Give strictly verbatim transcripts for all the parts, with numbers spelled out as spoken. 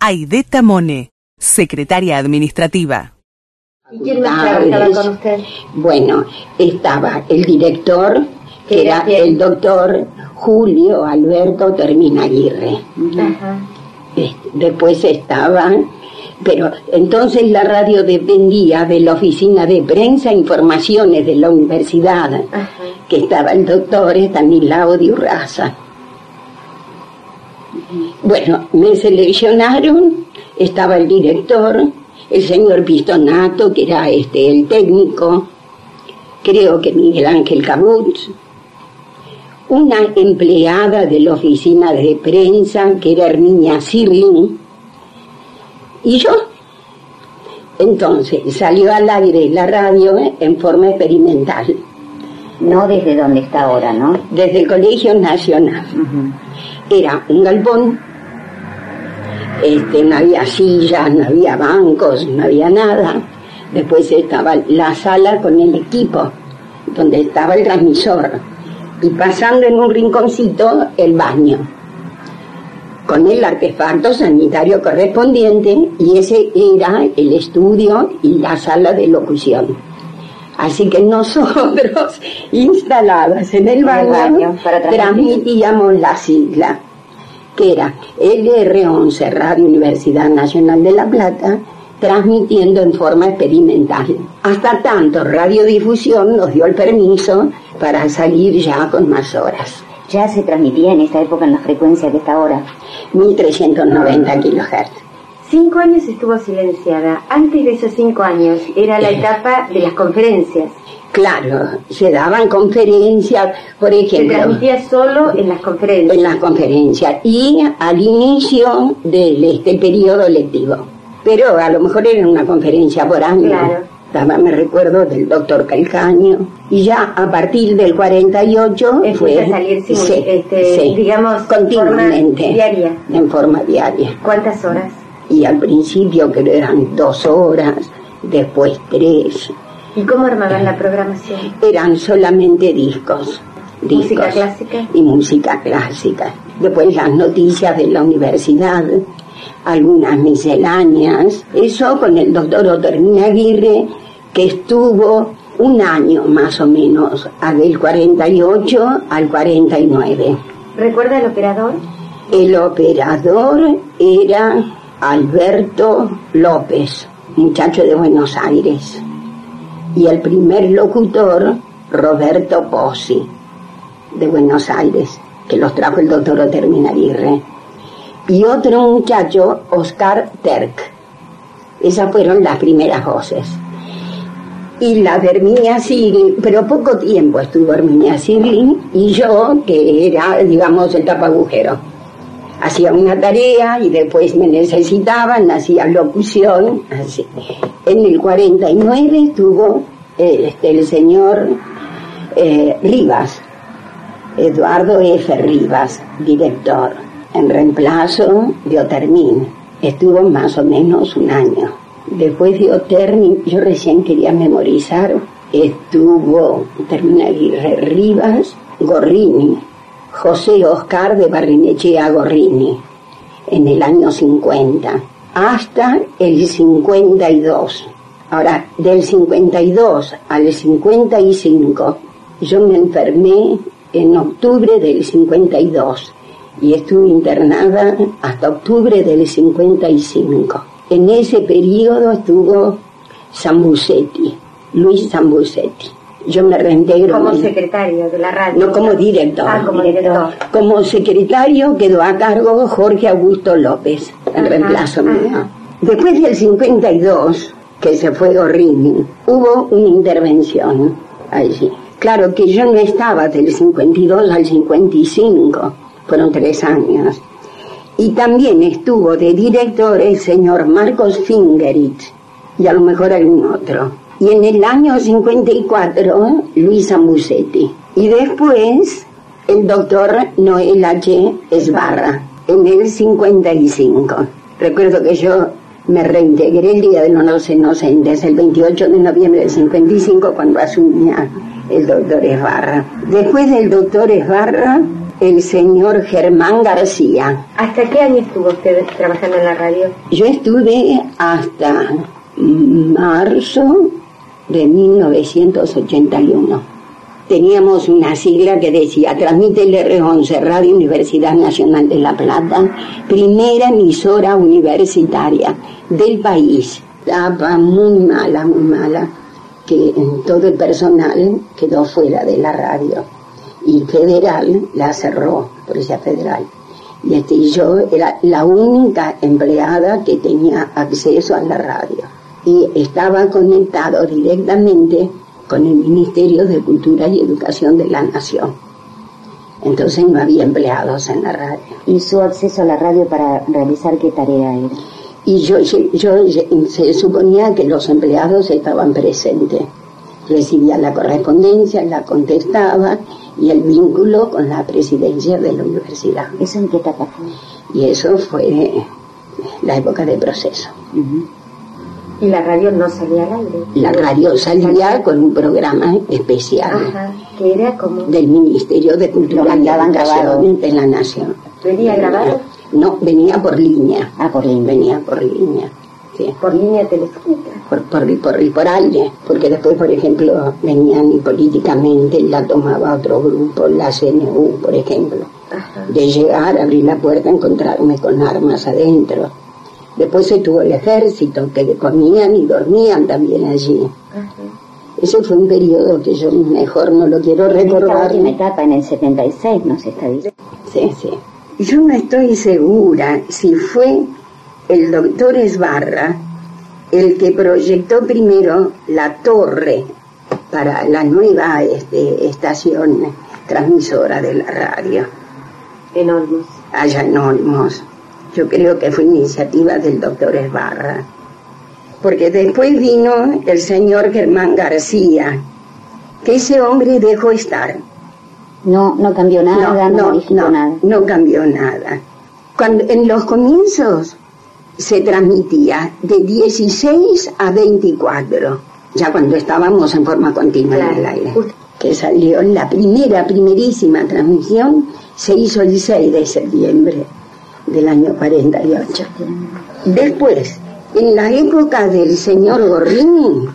Aide Tamone, secretaria administrativa. ¿Y quién más trabajaba con usted? Bueno, estaba el director, que era el doctor Julio Alberto Terminaguirre. Ajá. Después estaba, pero entonces la radio dependía de la oficina de prensa e informaciones de la universidad. Ajá. Que estaba el doctor Estanislao de Urraza. Bueno, me seleccionaron, estaba el director, el señor Pistonato, que era este el técnico, creo que Miguel Ángel Cabut, una empleada de la oficina de prensa, que era Herminia Sirling, y yo. Entonces salió al aire la radio en forma experimental. No desde donde está ahora, ¿no? Desde el Colegio Nacional. Uh-huh. Era un galpón, este, no había sillas, no había bancos, no había nada. Después estaba la sala con el equipo, donde estaba el transmisor, y pasando en un rinconcito el baño, con el artefacto sanitario correspondiente, y ese era el estudio y la sala de locución. Así que nosotros, instaladas en el baño, baño transmitíamos la sigla, que era L R once, Radio Universidad Nacional de La Plata, transmitiendo en forma experimental. Hasta tanto, Radiodifusión nos dio el permiso para salir ya con más horas. ¿Ya se transmitía en esta época en la frecuencia que está ahora? mil trescientos noventa kilohertz. Cinco años estuvo silenciada. Antes de esos cinco años era la etapa de las conferencias. Claro, se daban conferencias, por ejemplo. Se transmitía solo en las conferencias. En las conferencias y al inicio del este periodo lectivo. Pero a lo mejor era una conferencia por año. Claro. Estaba, me recuerdo, del doctor Calcaño. Y ya a partir del cuarenta y ocho fue a salir sí, sí, este, sí, digamos, continuamente. Forma diaria. En forma diaria. ¿Cuántas horas? Y al principio creo eran dos horas, después tres. ¿Y cómo armaban la programación? Eran solamente discos. discos ¿Música clásica? Y música clásica. Después las noticias de la universidad, algunas misceláneas. Eso con el doctor Otermina Aguirre, que estuvo un año más o menos, del cuarenta y ocho al cuarenta y nueve. ¿Recuerda el operador? El operador era Alberto López, muchacho de Buenos Aires, y el primer locutor, Roberto Pozzi, de Buenos Aires, que los trajo el doctor Otermina Aguirre, y otro muchacho, Oscar Terk. Esas fueron las primeras voces. Y la de Herminia Sirling, pero poco tiempo estuvo Herminia Sirling, y yo, que era, digamos, el tapagujero. Hacía una tarea y después me necesitaban, hacía locución, así. En el cuarenta y nueve estuvo eh, este, el señor eh, Rivas, Eduardo F. Rivas, director, en reemplazo de Otermin. Estuvo más o menos un año. Después de Otermin, yo recién quería memorizar, estuvo Otermina Aguirre, Rivas, Gorrini, José Oscar de Barrenechea Gorrini, en el año cincuenta, hasta el cincuenta y dos. Ahora, del cincuenta y dos al cincuenta y cinco, yo me enfermé en octubre del cincuenta y dos y estuve internada hasta octubre del cincuenta y cinco. En ese periodo estuvo Sambucetti, Luis Sambucetti. Yo me reintegro. Como en... secretario de la radio. No, como director. Ah, como director. Como secretario quedó a cargo Jorge Augusto López, en reemplazo mío. Después del cincuenta y dos, que se fue Gorrini, hubo una intervención allí. Claro que yo no estaba del cincuenta y dos al cincuenta y cinco, fueron tres años. Y también estuvo de director el señor Marcos Fingerich, y a lo mejor algún otro. Y en el año cincuenta y cuatro, Luis Sambucetti. Y después, el doctor Noel H. Esbarra, en el cincuenta y cinco. Recuerdo que yo me reintegré el Día de los Inocentes, el veintiocho de noviembre del cincuenta y cinco, cuando asumía el doctor Esbarra. Después del doctor Esbarra, el señor Germán García. ¿Hasta qué año estuvo usted trabajando en la radio? Yo estuve hasta marzo de mil novecientos ochenta y uno. Teníamos una sigla que decía, transmite el R once, Radio Universidad Nacional de La Plata, primera emisora universitaria del país. Estaba muy mala, muy mala, que todo el personal quedó fuera de la radio. Y Federal la cerró, Policía Federal. Y este, yo era la única empleada que tenía acceso a la radio. Y estaba conectado directamente con el Ministerio de Cultura y Educación de la Nación. Entonces no había empleados en la radio. ¿Y su acceso a la radio para realizar qué tarea era? Y yo, yo, yo se suponía que los empleados estaban presentes. Recibía la correspondencia, la contestaba y el vínculo con la presidencia de la universidad. ¿Eso en qué etapa fue? Y eso fue la época de proceso. Uh-huh. ¿Y la radio no salía al aire? La radio salía con un programa especial. Ajá, que era como... del Ministerio de Cultura y Educación de la Nación. ¿Venía grabado? No, venía por línea. Ah, por línea. Venía por línea. Sí. Por línea telefónica. Por, por, por, por aire, porque después, por ejemplo, venían y políticamente la tomaba otro grupo, la C N U, por ejemplo. Ajá. De llegar, abrir la puerta, encontrarme con armas adentro. Después se tuvo el ejército, que comían y dormían también allí. Ajá. Ese fue un periodo que yo mejor no lo quiero recordar. Esta última etapa en el setenta y seis, ¿no se está diciendo? Sí, sí. Yo no estoy segura si fue el doctor Esbarra el que proyectó primero la torre para la nueva este, estación transmisora de la radio. En Olmos. Allá en Olmos. Yo creo que fue iniciativa del doctor Esbarra. Porque después vino el señor Germán García, que ese hombre dejó estar. No, no cambió nada, no, no, modificó no, nada. No cambió nada. Cuando, en los comienzos se transmitía de dieciséis a veinticuatro, ya cuando estábamos en forma continua claro. en el aire. Que salió la primera, primerísima transmisión, se hizo el seis de septiembre del año cuarenta y ocho. Después, en la época del señor Gorrini,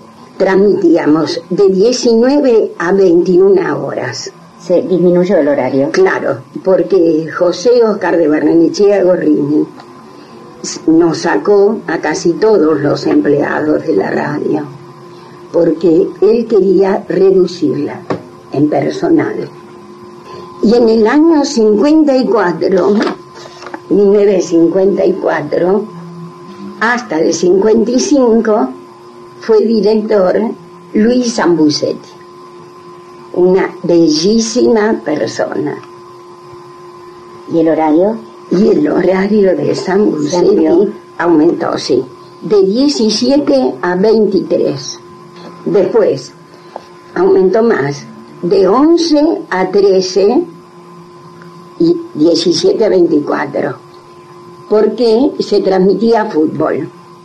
transmitíamos de diecinueve a veintiuna horas. Se disminuyó el horario. Claro, porque José Oscar de Barrenechea Gorrini nos sacó a casi todos los empleados de la radio, porque él quería reducirla en personal. Y en el año cincuenta y cuatro, mil novecientos cincuenta y cuatro, hasta el cincuenta y cinco, fue director Luis Zambusetti, una bellísima persona. ¿Y el horario? Y el horario de Zambusetti aumentó, sí, de diecisiete a veintitrés. Después aumentó más, de once a trece y diecisiete a veinticuatro, porque se transmitía fútbol.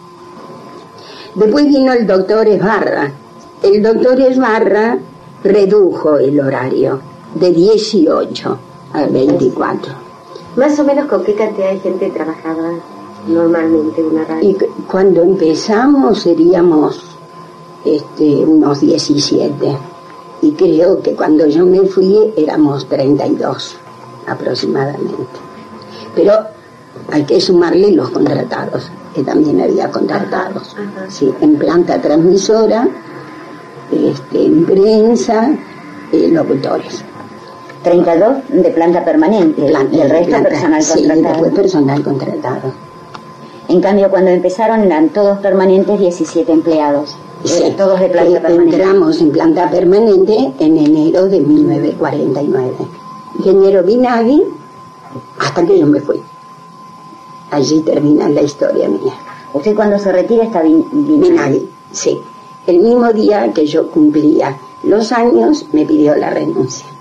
Después vino el doctor Esbarra. El doctor Esbarra redujo el horario de dieciocho a veinticuatro. Más o menos, ¿con qué cantidad de gente trabajaba normalmente una radio? Y cuando empezamos seríamos este, unos diecisiete. Y creo que cuando yo me fui éramos treinta y dos aproximadamente. Pero hay que sumarle los contratados, que también había contratados. Ajá, ajá. Sí, en planta transmisora, este, en prensa, eh, locutores. treinta y dos de planta permanente, Planta, y el resto planta, personal sí, contratado. después personal contratado. En cambio, cuando empezaron eran todos permanentes, diecisiete empleados. Sí, eh, todos de planta eh, permanente. entramos en planta permanente en enero de mil novecientos cuarenta y nueve. Ingeniero Vinaghi, hasta que yo me fui. Allí termina la historia mía. ¿Usted cuando se retira está bien? Vinaghi, sí. El mismo día que yo cumplía los años, me pidió la renuncia.